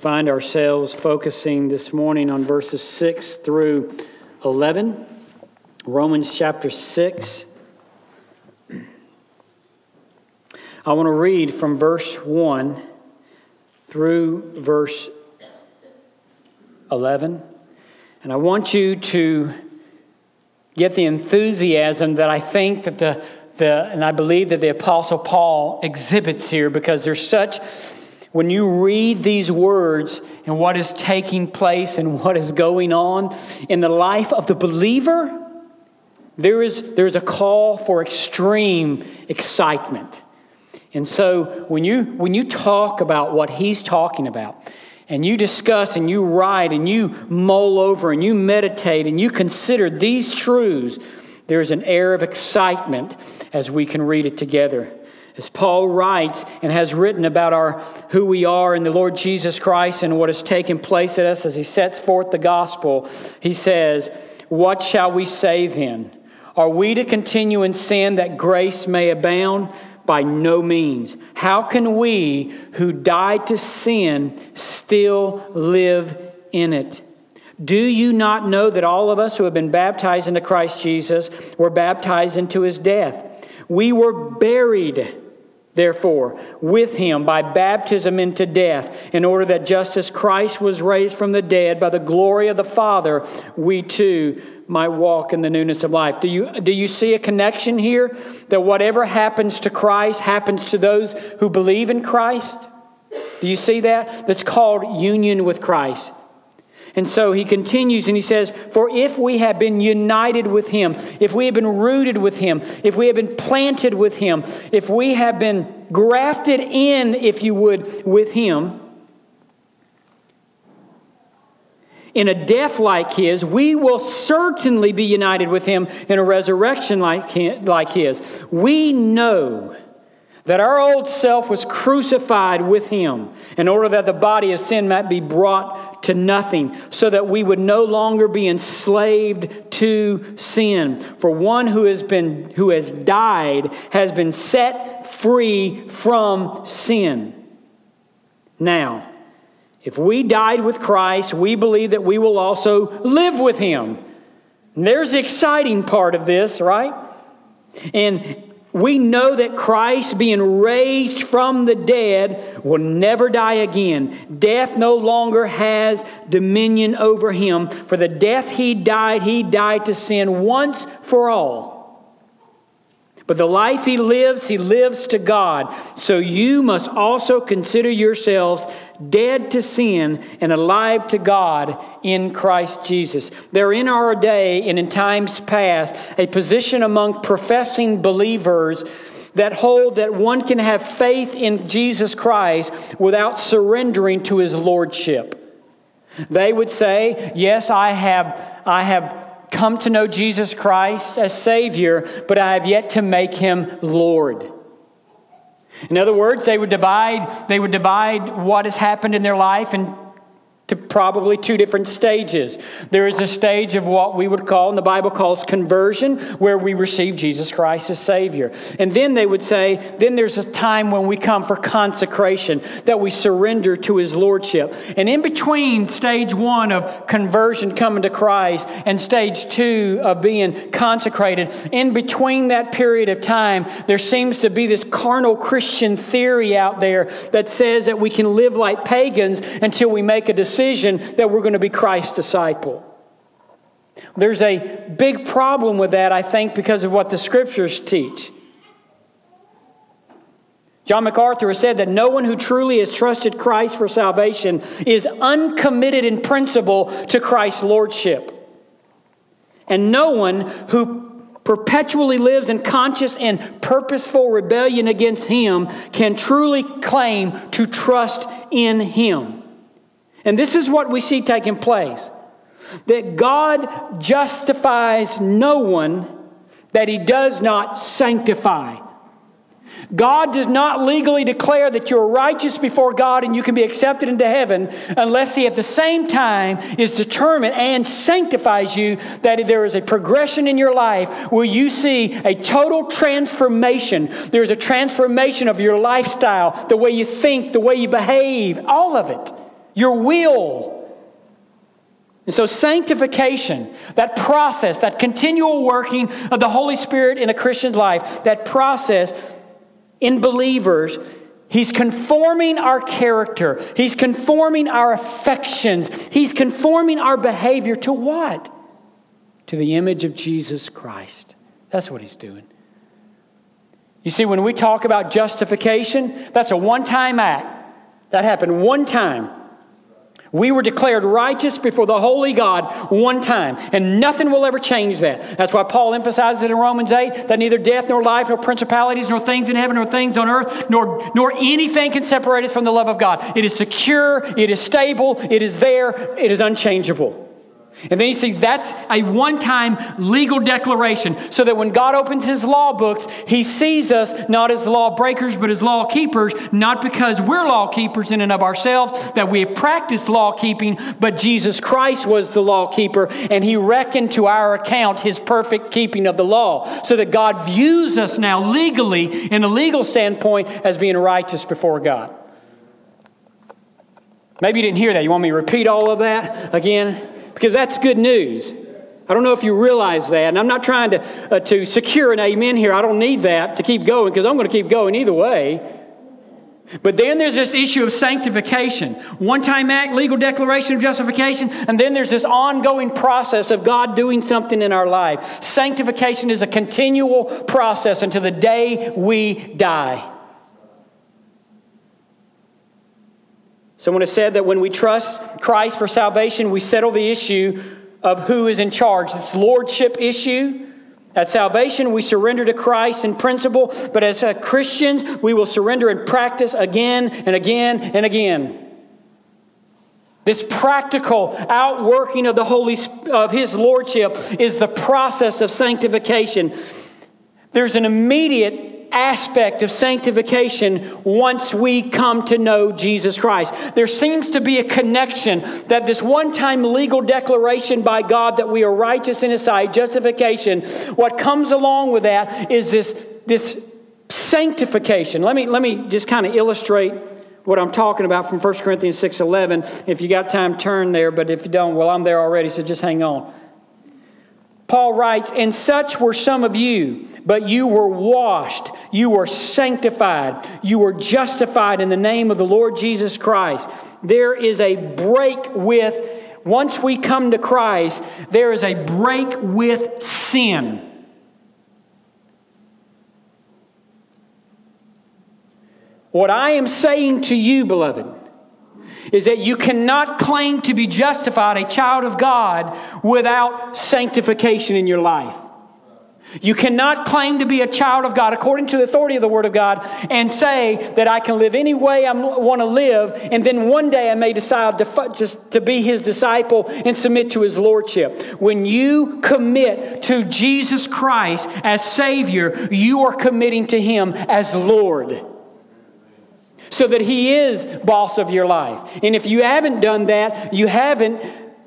find ourselves focusing this morning on verses 6 through 11. Romans chapter 6. I want to read from verse 1 through verse 11. And I want you to get the enthusiasm that I think that and I believe that the Apostle Paul exhibits here, because there's such, when you read these words and what is taking place and what is going on in the life of the believer, there's a call for extreme excitement. And so when you talk about what he's talking about, and you discuss and you write and you mull over and you meditate and you consider these truths, there's an air of excitement as we can read it together. As Paul writes and has written about who we are in the Lord Jesus Christ and what has taken place in us as he sets forth the gospel, he says, "What shall we say then? Are we to continue in sin that grace may abound? By no means. How can we who died to sin still live in it? Do you not know that all of us who have been baptized into Christ Jesus were baptized into his death? We were buried, therefore, with him by baptism into death, in order that just as Christ was raised from the dead by the glory of the Father, we too might walk in the newness of life." Do you see a connection here? That whatever happens to Christ happens to those who believe in Christ? Do you see that? That's called union with Christ. And so he continues and he says, "For if we have been united with him, if we have been rooted with him, if we have been planted with him, if we have been grafted in, if you would, with him, in a death like his, we will certainly be united with him in a resurrection like his. We know that our old self was crucified with him in order that the body of sin might be brought to nothing, so that we would no longer be enslaved to sin. For one who has died has been set free from sin. Now, if we died with Christ, we believe that we will also live with him." And there's the exciting part of this, right? And we know that Christ, being raised from the dead, will never die again. Death no longer has dominion over him. For the death he died to sin once for all. But the life he lives to God. So you must also consider yourselves dead to sin and alive to God in Christ Jesus. There in our day and in times past a position among professing believers that hold that one can have faith in Jesus Christ without surrendering to his lordship. They would say, "Yes, I have come to know Jesus Christ as Savior, but I have yet to make him Lord." In other words, they would divide what has happened in their life into probably two different stages. There is a stage of what we would call, and the Bible calls, conversion, where we receive Jesus Christ as Savior. And then they would say, then there's a time when we come for consecration, that we surrender to his lordship. And in between stage one of conversion, coming to Christ, and stage two of being consecrated, in between that period of time, there seems to be this carnal Christian theory out there that says that we can live like pagans until we make a decision that we're going to be Christ's disciple. There's a big problem with that, I think, because of what the Scriptures teach. John MacArthur has said that no one who truly has trusted Christ for salvation is uncommitted in principle to Christ's lordship. And no one who perpetually lives in conscious and purposeful rebellion against him can truly claim to trust in him. And this is what we see taking place. That God justifies no one that he does not sanctify. God does not legally declare that you're righteous before God and you can be accepted into heaven unless He at the same time is determined and sanctifies you, that there is a progression in your life where you see a total transformation. There's a transformation of your lifestyle, the way you think, the way you behave, all of it. your will. And so sanctification, that process, that continual working of the Holy Spirit in a Christian's life, that process in believers, He's conforming our character. He's conforming our affections. He's conforming our behavior to what? To the image of Jesus Christ. That's what He's doing. You see, when we talk about justification, that's a one-time act. That happened one time. We were declared righteous before the holy God one time, and nothing will ever change that. That's why Paul emphasizes it in Romans 8, that neither death nor life, nor principalities, nor things in heaven, nor things on earth, nor anything can separate us from the love of God. It is secure, it is stable, it is there, it is unchangeable. And then he says that's a one-time legal declaration, so that when God opens His law books, He sees us not as law breakers, but as law keepers, not because we're law keepers in and of ourselves, that we have practiced law keeping, but Jesus Christ was the law keeper, and He reckoned to our account His perfect keeping of the law, so that God views us now legally, in a legal standpoint, as being righteous before God. Maybe you didn't hear that. You want me to repeat all of that again? Because that's good news. I don't know if you realize that. And I'm not trying to secure an amen here. I don't need that to keep going, because I'm going to keep going either way. But then there's this issue of sanctification. One-time act, legal declaration of justification. And then there's this ongoing process of God doing something in our life. Sanctification is a continual process until the day we die. Someone has said that when we trust Christ for salvation, we settle the issue of who is in charge. It's lordship issue. At salvation, we surrender to Christ in principle, but as Christians, we will surrender in practice again and again and again. This practical outworking of of His lordship is the process of sanctification. There's an immediate aspect of sanctification once we come to know Jesus Christ. There seems to be a connection that this one-time legal declaration by God that we are righteous in His sight, justification, what comes along with that is this sanctification. Let me just kind of illustrate what I'm talking about from 1 Corinthians 6:11. If you got time, turn there, but if you don't, well, I'm there already, so just hang on. Paul writes, "And such were some of you, but you were washed, you were sanctified, you were justified in the name of the Lord Jesus Christ." There is a break with, once we come to Christ, there is a break with sin. What I am saying to you, beloved, is that you cannot claim to be justified, a child of God, without sanctification in your life. You cannot claim to be a child of God according to the authority of the Word of God and say that I can live any way I want to live, and then one day I may decide to be His disciple and submit to His lordship. When you commit to Jesus Christ as Savior, you are committing to Him as Lord, so that He is boss of your life. And if you haven't done that, you haven't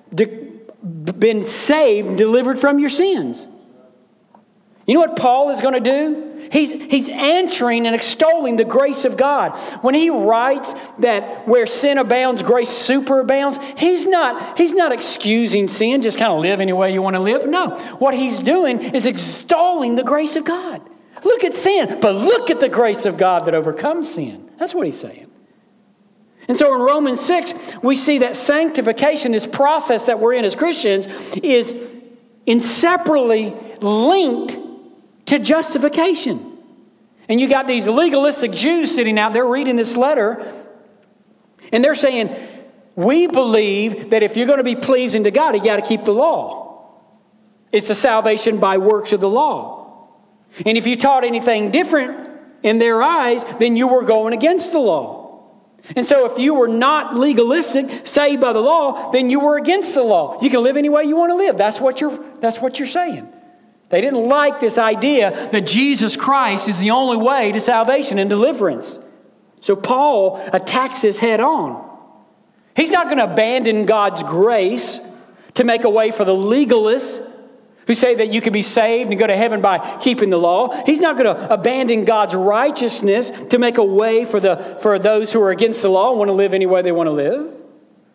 been saved, delivered from your sins. You know what Paul is going to do? He's answering and extolling the grace of God. When he writes that where sin abounds, grace superabounds, he's not excusing sin, just kind of live any way you want to live. No, what he's doing is extolling the grace of God. Look at sin, but look at the grace of God that overcomes sin. That's what he's saying. And so in Romans 6, we see that sanctification, this process that we're in as Christians, is inseparably linked to justification. And you got these legalistic Jews sitting out there reading this letter, and they're saying, we believe that if you're going to be pleasing to God, you got to keep the law. It's a salvation by works of the law. And if you taught anything different in their eyes, then you were going against the law. And so if you were not legalistic, saved by the law, then you were against the law. You can live any way you want to live. That's what you're saying. They didn't like this idea that Jesus Christ is the only way to salvation and deliverance. So Paul attacks this head on. He's not going to abandon God's grace to make a way for the legalists who say that you can be saved and go to heaven by keeping the law. He's not going to abandon God's righteousness to make a way for those who are against the law and want to live any way they want to live.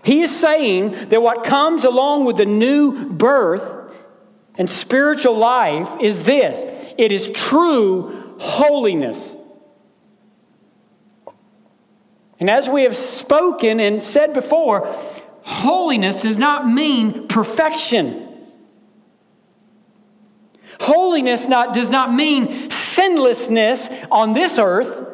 He is saying that what comes along with the new birth and spiritual life is this. It is true holiness. And as we have spoken and said before, holiness does not mean perfection. Holiness does not mean sinlessness on this earth,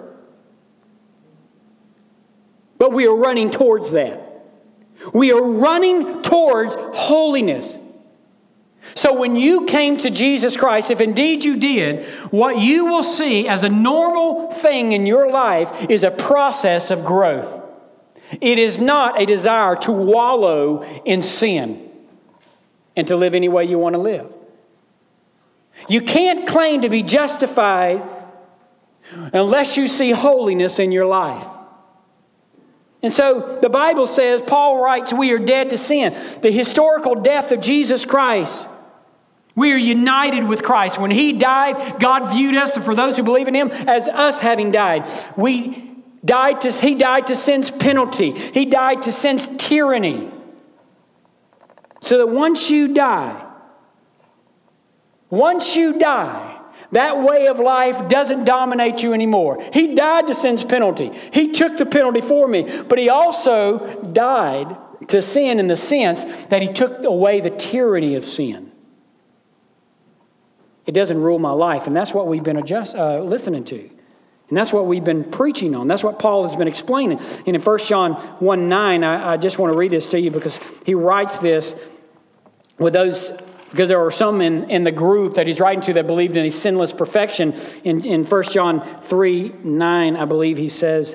but we are running towards that. We are running towards holiness. So when you came to Jesus Christ, if indeed you did, what you will see as a normal thing in your life is a process of growth. It is not a desire to wallow in sin and to live any way you want to live. You can't claim to be justified unless you see holiness in your life. And so the Bible says, Paul writes, we are dead to sin. The historical death of Jesus Christ. We are united with Christ. When He died, God viewed us, and for those who believe in Him, as us having died. He died to sin's penalty. He died to sin's tyranny. So that once you die, that way of life doesn't dominate you anymore. He died to sin's penalty. He took the penalty for me. But He also died to sin in the sense that He took away the tyranny of sin. It doesn't rule my life. And that's what we've been listening to. And that's what we've been preaching on. That's what Paul has been explaining. And in 1 John 1:9, I just want to read this to you because he writes this with those... Because there are some in the group that he's writing to that believed in a sinless perfection. In 1 John 3:9, I believe he says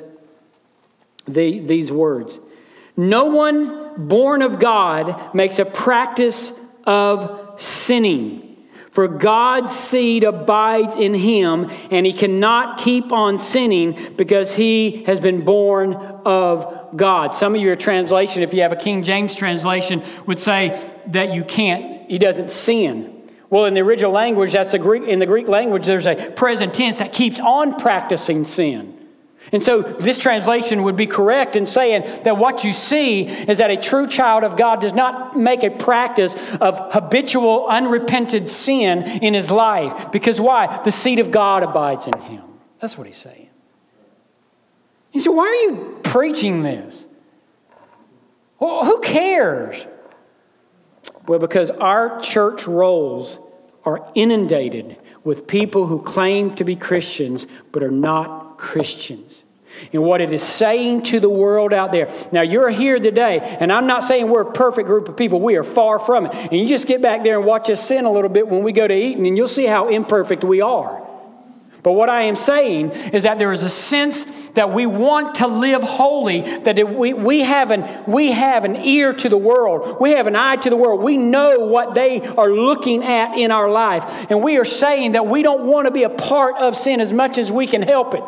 these words. No one born of God makes a practice of sinning. For God's seed abides in him, and he cannot keep on sinning because he has been born of God. Some of your translation, if you have a King James translation, would say that he doesn't sin. Well, in the original language, in the Greek language, there's a present tense that keeps on practicing sin. And so this translation would be correct in saying that what you see is that a true child of God does not make a practice of habitual, unrepented sin in his life. Because why? The seed of God abides in him. That's what he's saying. He said, why are you preaching this? Well, who cares? Well, because our church rolls are inundated with people who claim to be Christians but are not Christians. And what it is saying to the world out there. Now, you're here today, and I'm not saying we're a perfect group of people. We are far from it. And you just get back there and watch us sin a little bit when we go to eating, and you'll see how imperfect we are. But what I am saying is that there is a sense that we want to live holy, that we have an ear to the world. We have an eye to the world. We know what they are looking at in our life. And we are saying that we don't want to be a part of sin as much as we can help it.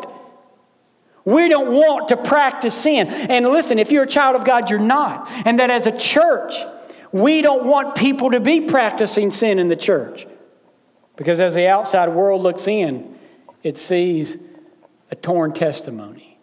We don't want to practice sin. And listen, if you're a child of God, you're not. And that as a church, we don't want people to be practicing sin in the church. Because as the outside world looks in, it sees a torn testimony.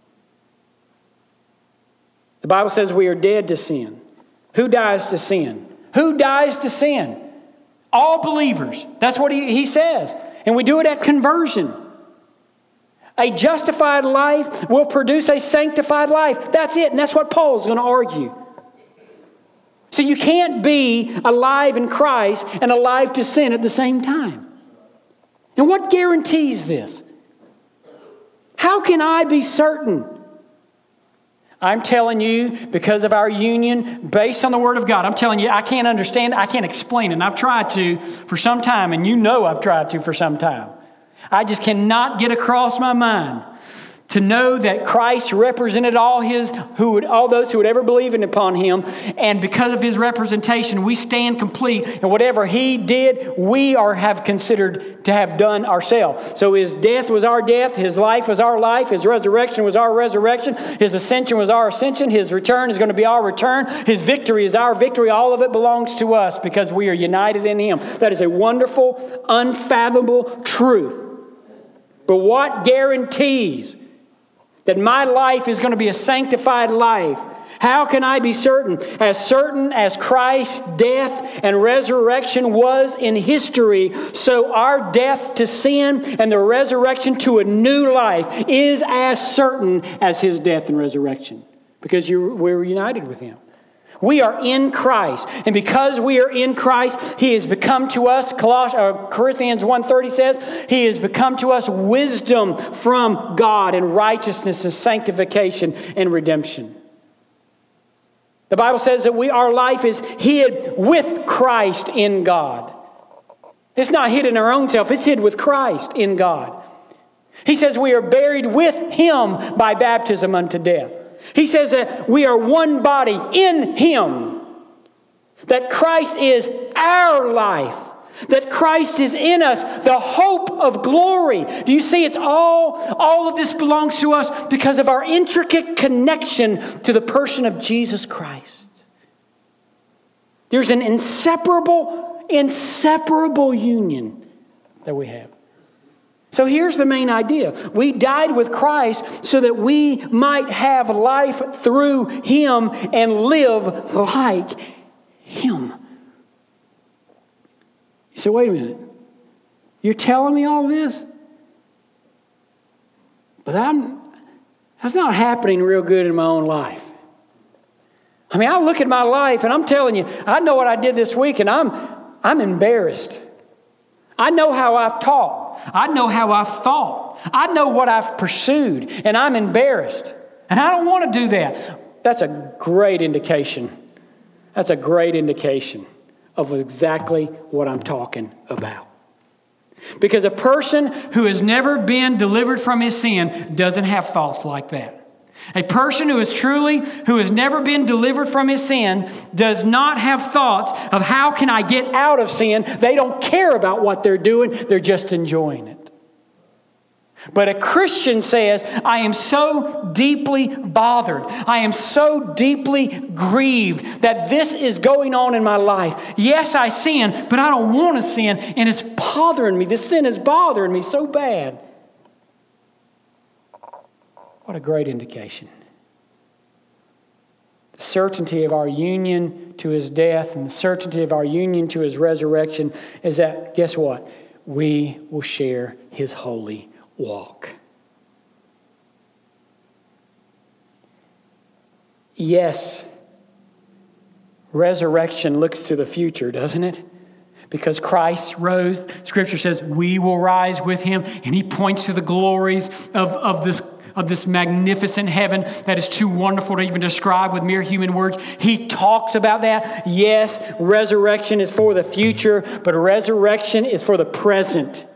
The Bible says we are dead to sin. Who dies to sin? Who dies to sin? All believers. That's what he says. And we do it at conversion. A justified life will produce a sanctified life. That's it. And that's what Paul is going to argue. So you can't be alive in Christ and alive to sin at the same time. And what guarantees this? How can I be certain? I'm telling you, because of our union, based on the Word of God, I'm telling you, I can't understand, I can't explain it. And I've tried to for some time, and you know I've tried to for some time. I just cannot get across my mind to know that Christ represented all those who would ever believe upon him. And because of his representation, we stand complete. And whatever he did, we have considered to have done ourselves. So his death was our death. His life was our life. His resurrection was our resurrection. His ascension was our ascension. His return is going to be our return. His victory is our victory. All of it belongs to us because we are united in him. That is a wonderful, unfathomable truth. But what guarantees that my life is going to be a sanctified life How can I be certain? As certain as Christ's death and resurrection was in history, so our death to sin and the resurrection to a new life is as certain as His death and resurrection. Because we're united with Him. We are in Christ. And because we are in Christ, He has become to us, Corinthians 1:30 says, He has become to us wisdom from God and righteousness and sanctification and redemption. The Bible says that our life is hid with Christ in God. It's not hid in our own self. It's hid with Christ in God. He says we are buried with Him by baptism unto death. He says that we are one body in Him. That Christ is our life. That Christ is in us, the hope of glory. Do you see? It's all of this belongs to us because of our intricate connection to the person of Jesus Christ. There's an inseparable union that we have. So here's the main idea. We died with Christ so that we might have life through Him and live like Him. You say, wait a minute. You're telling me all this? But that's not happening real good in my own life. I mean, I look at my life and I'm telling you, I know what I did this week and I'm embarrassed. I know how I've taught. I know how I've thought. I know what I've pursued, and I'm embarrassed. And I don't want to do that. That's a great indication. That's a great indication of exactly what I'm talking about. Because a person who has never been delivered from his sin doesn't have thoughts like that. A person who has never been delivered from his sin does not have thoughts of how can I get out of sin. They don't care about what they're doing. They're just enjoying it. But a Christian says, I am so deeply bothered. I am so deeply grieved that this is going on in my life. Yes, I sin, but I don't want to sin, and it's bothering me. This sin is bothering me so bad. What a great indication. The certainty of our union to His death and the certainty of our union to His resurrection is that, guess what? We will share His holy walk. Yes, resurrection looks to the future, doesn't it? Because Christ rose, Scripture says we will rise with Him, and He points to the glories of this magnificent heaven that is too wonderful to even describe with mere human words. He talks about that. Yes, resurrection is for the future, but resurrection is for the present.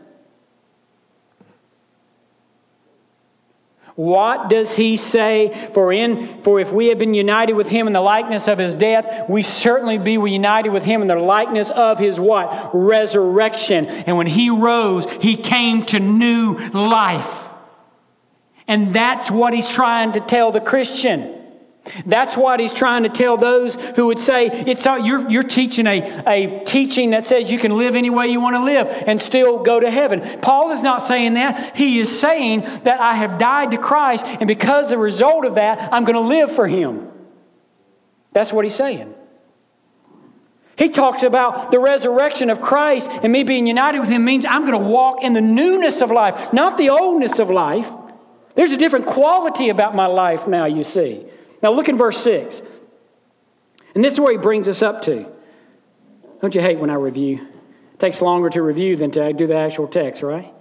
What does He say? For if we have been united with Him in the likeness of His death, we certainly be united with Him in the likeness of His what? Resurrection. And when He rose, He came to new life. And that's what He's trying to tell the Christian. That's what He's trying to tell those who would say, you're teaching a teaching that says you can live any way you want to live and still go to heaven. Paul is not saying that. He is saying that I have died to Christ, and because of the result of that, I'm going to live for Him. That's what he's saying. He talks about the resurrection of Christ, and me being united with Him means I'm going to walk in the newness of life, not the oldness of life. There's a different quality about my life now, you see. Now look in verse 6. And this is where he brings us up to. Don't you hate when I review? It takes longer to review than to do the actual text, right?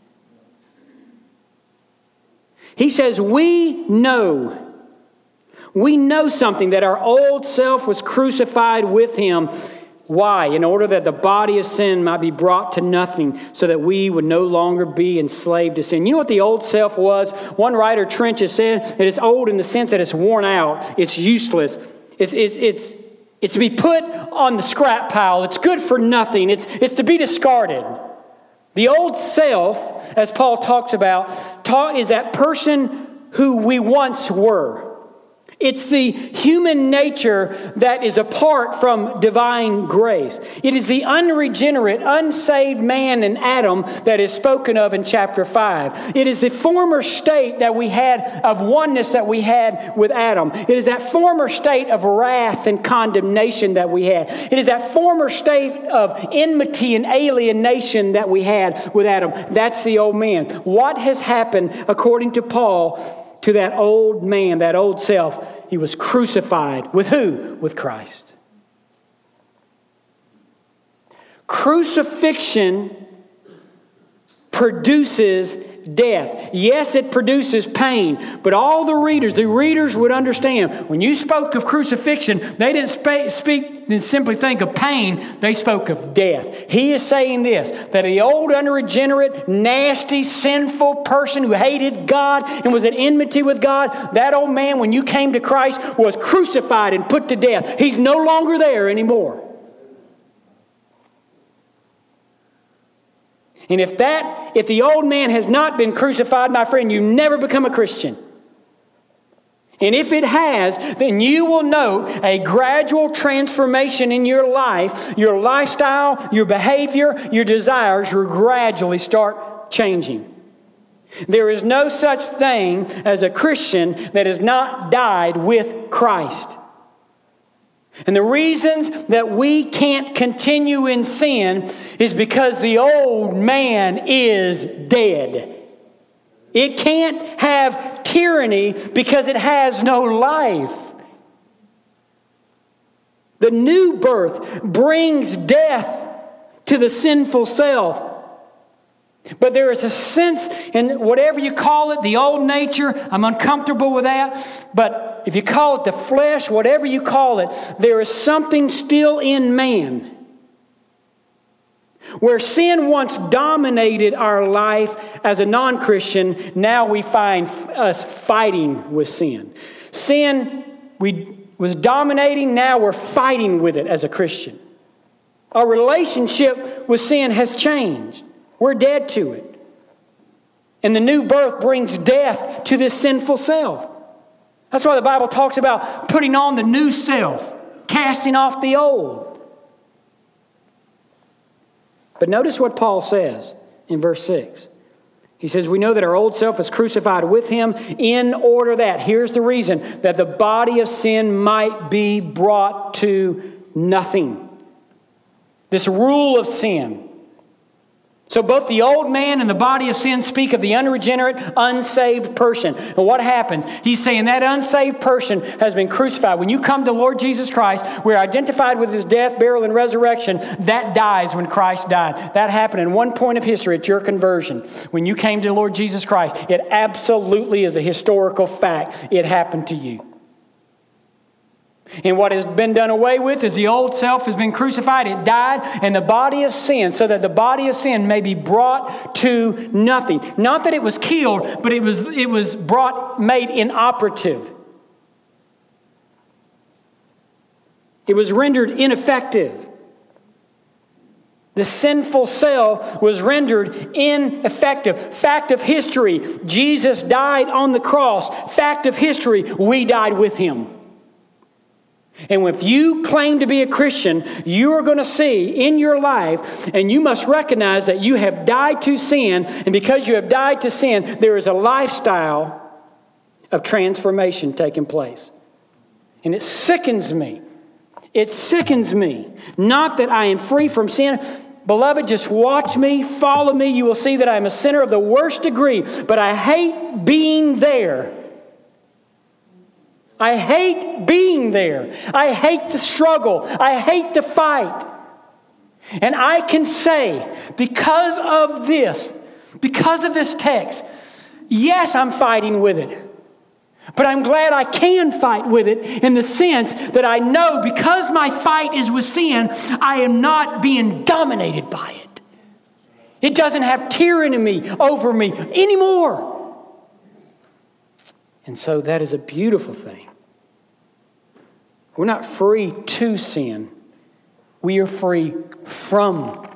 He says, we know something, that our old self was crucified with Him. Why? In order that the body of sin might be brought to nothing, so that we would no longer be enslaved to sin. You know what the old self was? One writer, Trench, has said that it's old in the sense that it's worn out. It's useless. It's to be put on the scrap pile. It's good for nothing. It's to be discarded. The old self, as Paul talks about, is that person who we once were. It's the human nature that is apart from divine grace. It is the unregenerate, unsaved man in Adam that is spoken of in chapter 5. It is the former state that we had of oneness that we had with Adam. It is that former state of wrath and condemnation that we had. It is that former state of enmity and alienation that we had with Adam. That's the old man. What has happened, according to Paul, to that old man, that old self? He was crucified. With who? With Christ. Crucifixion produces death. Yes, it produces pain, but all the readers would understand. When you spoke of crucifixion, they didn't simply think of pain, they spoke of death. He is saying this, that the old unregenerate, nasty, sinful person who hated God and was at enmity with God, that old man, when you came to Christ, was crucified and put to death. He's no longer there anymore. And if the old man has not been crucified, my friend, you never become a Christian. And if it has, then you will note a gradual transformation in your life, your lifestyle, your behavior, your desires will gradually start changing. There is no such thing as a Christian that has not died with Christ. And the reasons that we can't continue in sin is because the old man is dead. It can't have tyranny because it has no life. The new birth brings death to the sinful self. But there is a sense in whatever you call it, the old nature, I'm uncomfortable with that. But if you call it the flesh, whatever you call it, there is something still in man. Where sin once dominated our life as a non-Christian, now we find us fighting with sin. Sin was dominating, now we're fighting with it as a Christian. Our relationship with sin has changed. We're dead to it. And the new birth brings death to this sinful self. That's why the Bible talks about putting on the new self, casting off the old. But notice what Paul says in verse 6. He says, we know that our old self is crucified with him in order that, here's the reason, that the body of sin might be brought to nothing. This rule of sin. So both the old man and the body of sin speak of the unregenerate, unsaved person. And what happens? He's saying that unsaved person has been crucified. When you come to Lord Jesus Christ, we're identified with his death, burial, and resurrection. That dies when Christ died. That happened in one point of history at your conversion. When you came to Lord Jesus Christ, it absolutely is a historical fact. It happened to you. And what has been done away with is the old self has been crucified. It died, and the body of sin, so that the body of sin may be brought to nothing. Not that it was killed, but it was made inoperative. It was rendered ineffective. The sinful self was rendered ineffective. Fact of history, Jesus died on the cross. Fact of history, we died with him. And if you claim to be a Christian, you are going to see in your life, and you must recognize that you have died to sin, and because you have died to sin, there is a lifestyle of transformation taking place. And it sickens me. It sickens me. Not that I am free from sin. Beloved, just watch me, follow me. You will see that I am a sinner of the worst degree, but I hate being there. I hate being there. I hate the struggle. I hate the fight. And I can say, because of this text, yes, I'm fighting with it. But I'm glad I can fight with it in the sense that I know because my fight is with sin, I am not being dominated by it. It doesn't have tyranny over me anymore. And so that is a beautiful thing. We're not free to sin. We are free from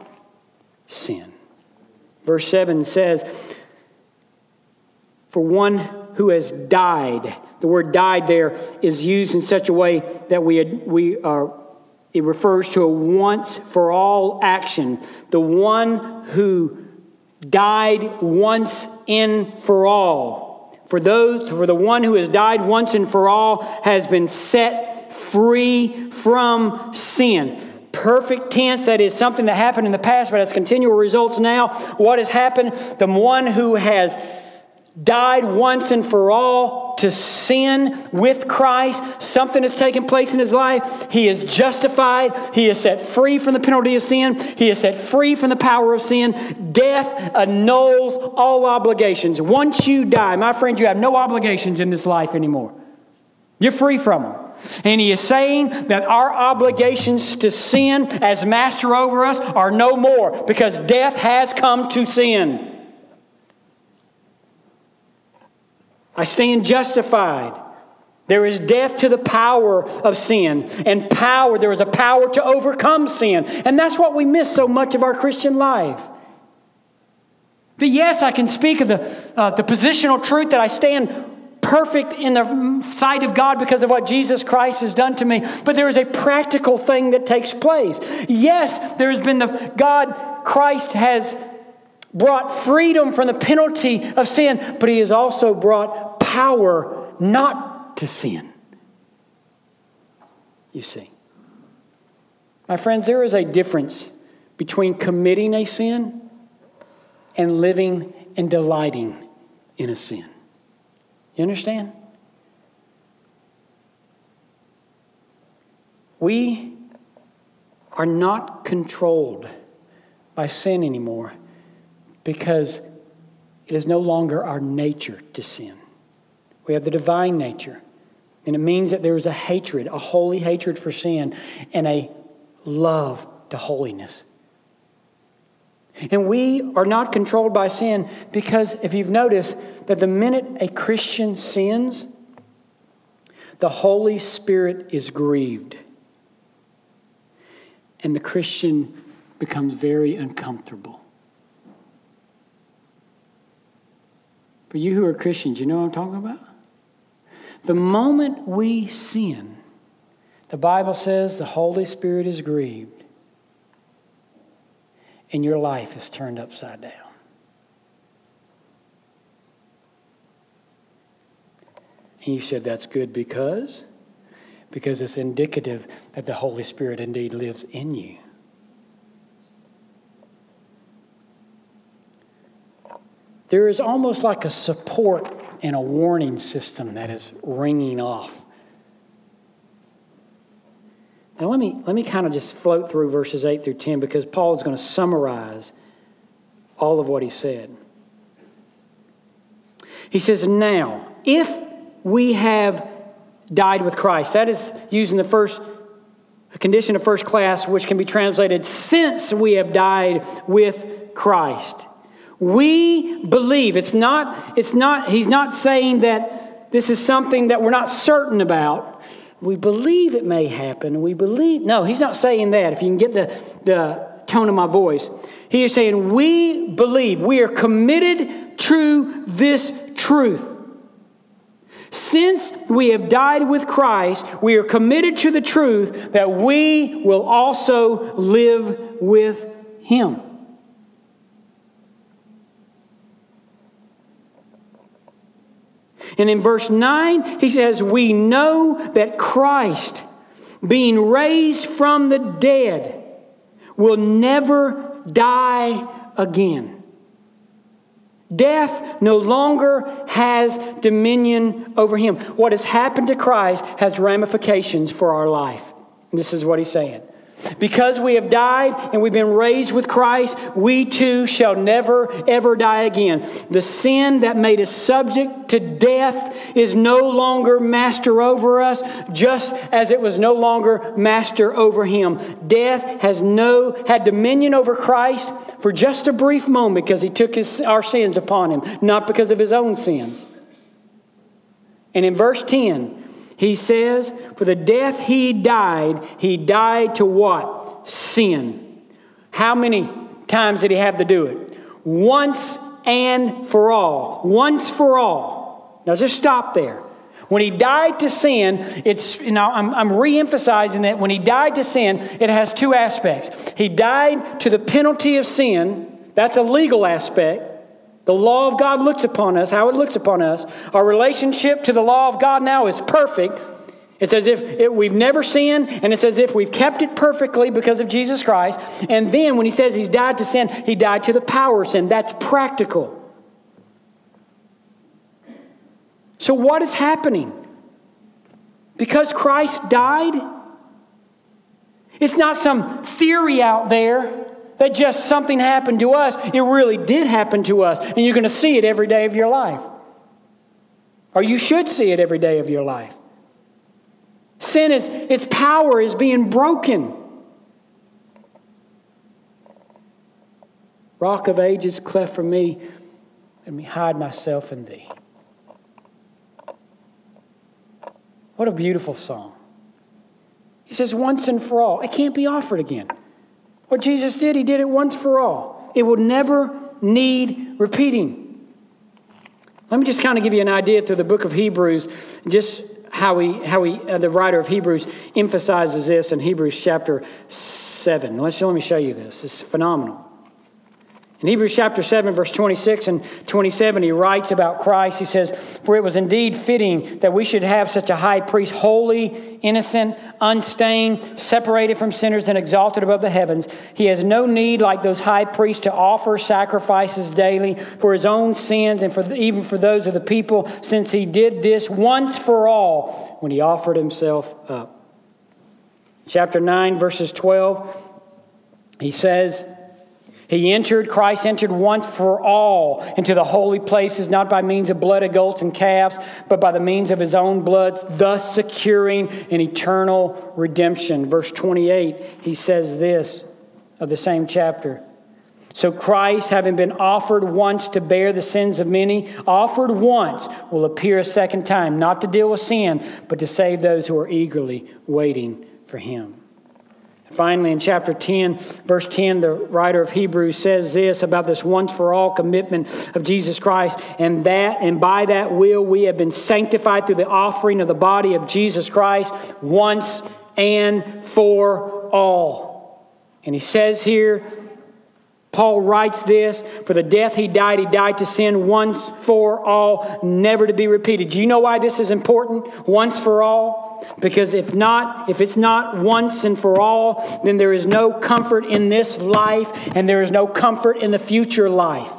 sin. Verse 7 says, for one who has died. The word died there is used in such a way that it refers to a once-for-all action. The one who died once and for all. For the one who has died once and for all has been set free from sin. Perfect tense, that is something that happened in the past, but has continual results now. What has happened? The one who has died once and for all to sin with Christ. Something has taken place in his life. He is justified. He is set free from the penalty of sin. He is set free from the power of sin. Death annuls all obligations. Once you die, my friend, you have no obligations in this life anymore. You're free from them. And he is saying that our obligations to sin as master over us are no more, because death has come to sin. I stand justified. There is death to the power of sin. And there is a power to overcome sin. And that's what we miss so much of our Christian life. But yes, I can speak of the positional truth that I stand perfect in the sight of God because of what Jesus Christ has done to me. But there is a practical thing that takes place. Yes, there has been Christ has brought freedom from the penalty of sin, but he has also brought power not to sin. You see. My friends, there is a difference between committing a sin and living and delighting in a sin. You understand? We are not controlled by sin anymore, because it is no longer our nature to sin. We have the divine nature. And it means that there is a hatred, a holy hatred for sin, and a love to holiness. And we are not controlled by sin because, if you've noticed, that the minute a Christian sins, the Holy Spirit is grieved. And the Christian becomes very uncomfortable. For you who are Christians, you know what I'm talking about? The moment we sin, the Bible says the Holy Spirit is grieved and your life is turned upside down. And you said that's good because it's indicative that the Holy Spirit indeed lives in you. There is almost like a support and a warning system that is ringing off. Now let me kind of just float through verses 8 through 10, because Paul is going to summarize all of what he said. He says, now, if we have died with Christ, that is using a condition of first class, which can be translated, since we have died with Christ. We believe. He's not saying that this is something that we're not certain about. We believe it may happen. No, he's not saying that. If you can get the tone of my voice. He is saying we believe. We are committed to this truth. Since we have died with Christ, we are committed to the truth that we will also live with Him. And in verse 9, he says, we know that Christ, being raised from the dead, will never die again. Death no longer has dominion over him. What has happened to Christ has ramifications for our life. And this is what he's saying. Because we have died and we've been raised with Christ, we too shall never, ever die again. The sin that made us subject to death is no longer master over us, just as it was no longer master over him. Death has had dominion over Christ for just a brief moment because he took our sins upon him, not because of his own sins. And in verse 10, he says, for the death he died to what? Sin. How many times did he have to do it? Once and for all. Once for all. Now just stop there. When he died to sin, I'm re-emphasizing that when he died to sin, it has two aspects. He died to the penalty of sin. That's a legal aspect. The law of God looks upon us, how it looks upon us. Our relationship to the law of God now is perfect. It's as if we've never sinned, and it's as if we've kept it perfectly because of Jesus Christ. And then when he says he's died to sin, he died to the power of sin. That's practical. So what is happening? Because Christ died, it's not some theory out there that just something happened to us. It really did happen to us, and you're going to see it every day of your life. Or you should see it every day of your life. Sin its power is being broken. Rock of ages, cleft for me, let me hide myself in thee. What a beautiful song. He says, once and for all. It can't be offered again. What Jesus did, he did it once for all. It will never need repeating. Let me just kind of give you an idea through the book of Hebrews, just how the writer of Hebrews emphasizes this in Hebrews chapter 7. Let me show you this. It's phenomenal. In Hebrews chapter 7, verse 26 and 27, he writes about Christ. He says, for it was indeed fitting that we should have such a high priest, holy, innocent, unstained, separated from sinners and exalted above the heavens. He has no need, like those high priests, to offer sacrifices daily for his own sins and even for those of the people, since he did this once for all when he offered himself up. Chapter 9, verses 12, he says, Christ entered once for all into the holy places, not by means of blood of goats and calves, but by the means of his own blood, thus securing an eternal redemption. Verse 28, he says this of the same chapter. So Christ, having been offered once to bear the sins of many, offered once, will appear a second time, not to deal with sin, but to save those who are eagerly waiting for him. Finally, in chapter 10, verse 10, the writer of Hebrews says this about this once-for-all commitment of Jesus Christ, and by that will we have been sanctified through the offering of the body of Jesus Christ once and for all. And he says here, Paul writes this, for the death he died to sin once for all, never to be repeated. Do you know why this is important? Once for all? Because if it's not once and for all, then there is no comfort in this life, and there is no comfort in the future life.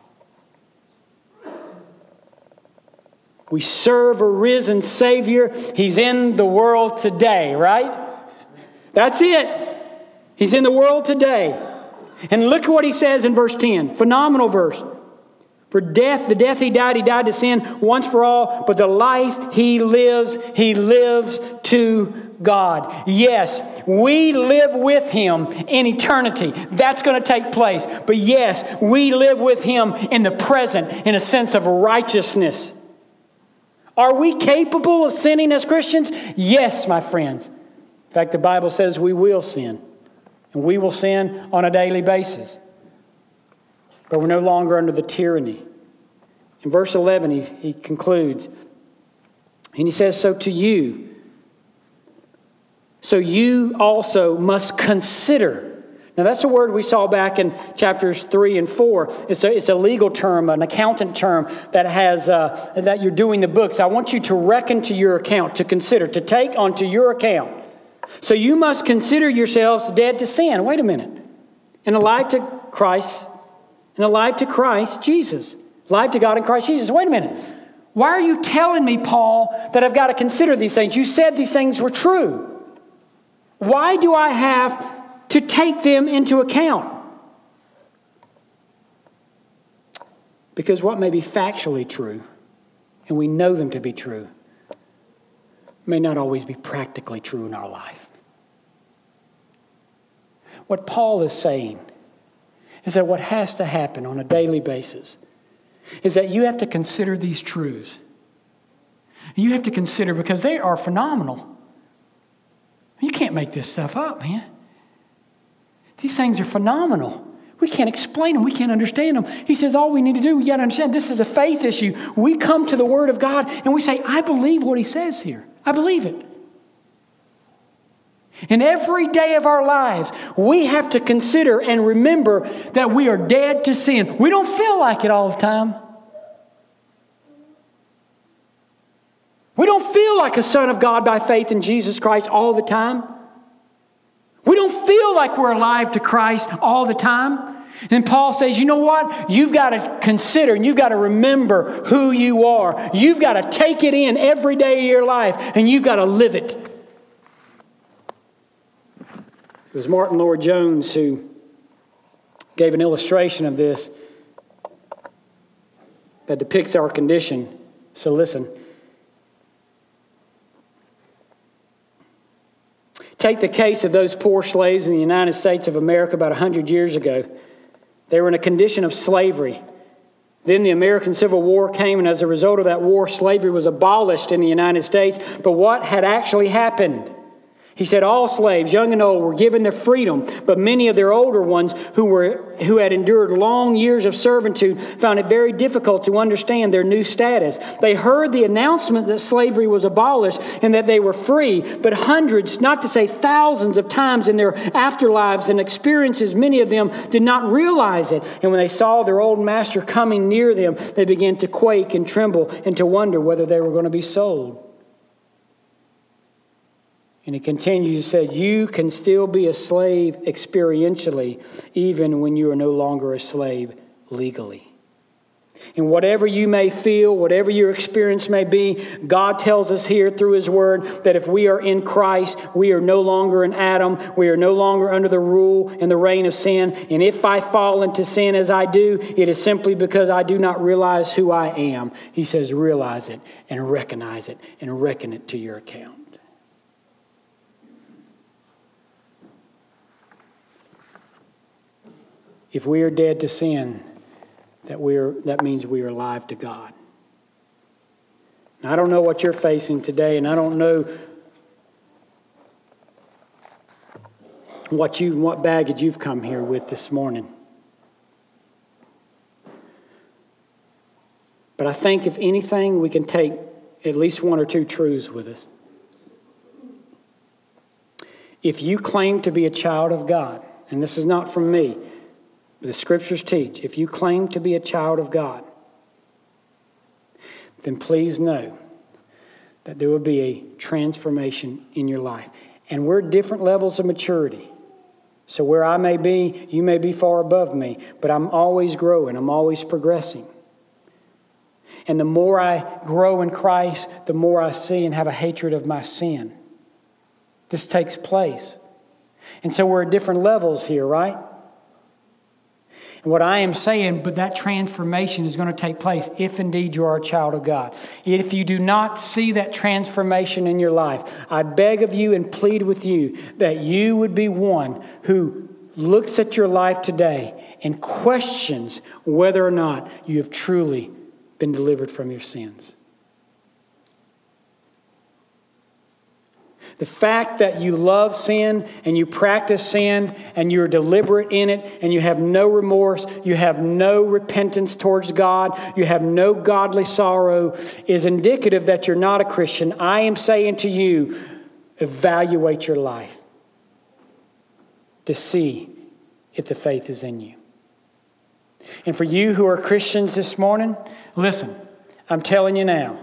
We serve a risen Savior. He's in the world today, right? That's it. He's in the world today. And look at what he says in verse 10. Phenomenal verse. For the death he died to sin once for all, but the life he lives to God. Yes, we live with him in eternity. That's going to take place. But yes, we live with him in the present in a sense of righteousness. Are we capable of sinning as Christians? Yes, my friends. In fact, the Bible says we will sin. And we will sin on a daily basis. But we're no longer under the tyranny. In verse 11, he concludes. And he says, so you also must consider. Now that's a word we saw back in chapters 3 and 4. It's a legal term, an accountant term that has that you're doing the books. I want you to reckon to your account, to consider, to take onto your account. So you must consider yourselves dead to sin. Wait a minute. And alive to Christ. And alive to Christ Jesus. Alive to God in Christ Jesus. Wait a minute. Why are you telling me, Paul, that I've got to consider these things? You said these things were true. Why do I have to take them into account? Because what may be factually true, and we know them to be true, may not always be practically true in our life. What Paul is saying is that what has to happen on a daily basis is that you have to consider these truths. You have to consider, because they are phenomenal. You can't make this stuff up, man. These things are phenomenal. We can't explain them. We can't understand them. He says all we need to do, we got to understand this is a faith issue. We come to the Word of God and we say, I believe what He says here. I believe it. And every day of our lives, we have to consider and remember that we are dead to sin. We don't feel like it all the time. We don't feel like a son of God by faith in Jesus Christ all the time. We don't feel like we're alive to Christ all the time. And Paul says, you know what? You've got to consider and you've got to remember who you are. You've got to take it in every day of your life and you've got to live it. It was Martin Lloyd-Jones who gave an illustration of this that depicts our condition. So listen. Take the case of those poor slaves in the United States of America about 100 years ago. They were in a condition of slavery. Then the American Civil War came, and as a result of that war, slavery was abolished in the United States. But what had actually happened? He said all slaves, young and old, were given their freedom, but many of their older ones who had endured long years of servitude found it very difficult to understand their new status. They heard the announcement that slavery was abolished and that they were free, but hundreds, not to say thousands of times in their afterlives and experiences, many of them did not realize it. And when they saw their old master coming near them, they began to quake and tremble and to wonder whether they were going to be sold. And he continues, he said, you can still be a slave experientially, even when you are no longer a slave legally. And whatever you may feel, whatever your experience may be, God tells us here through His Word that if we are in Christ, we are no longer in Adam. We are no longer under the rule and the reign of sin. And if I fall into sin as I do, it is simply because I do not realize who I am. He says, realize it and recognize it and reckon it to your account. If we are dead to sin, that means we are alive to God. Now, I don't know what you're facing today, and I don't know what baggage you've come here with this morning. But I think if anything, we can take at least one or two truths with us. If you claim to be a child of God, and this is not from me, the Scriptures teach, if you claim to be a child of God, then please know that there will be a transformation in your life. And we're at different levels of maturity. So where I may be, you may be far above me, but I'm always growing, I'm always progressing. And the more I grow in Christ, the more I see and have a hatred of my sin. This takes place. And so we're at different levels here, right? And what I am saying, but that transformation is going to take place if indeed you are a child of God. If you do not see that transformation in your life, I beg of you and plead with you that you would be one who looks at your life today and questions whether or not you have truly been delivered from your sins. The fact that you love sin and you practice sin and you're deliberate in it and you have no remorse, you have no repentance towards God, you have no godly sorrow is indicative that you're not a Christian. I am saying to you, evaluate your life to see if the faith is in you. And for you who are Christians this morning, listen, I'm telling you now,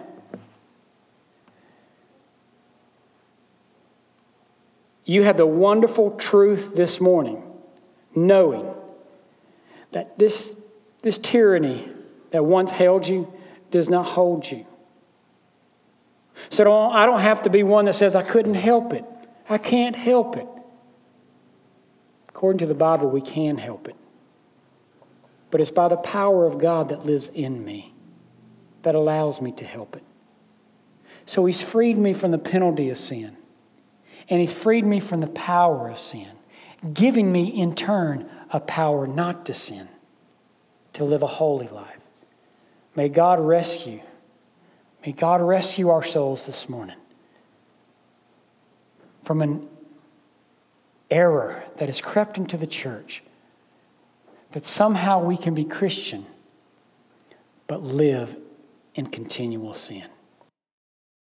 you have the wonderful truth this morning, knowing that this tyranny that once held you does not hold you. So I don't have to be one that says, I couldn't help it. I can't help it. According to the Bible, we can help it. But it's by the power of God that lives in me that allows me to help it. So He's freed me from the penalty of sin. And He's freed me from the power of sin, giving me in turn a power not to sin, to live a holy life. May God rescue our souls this morning from an error that has crept into the church that somehow we can be Christian but live in continual sin.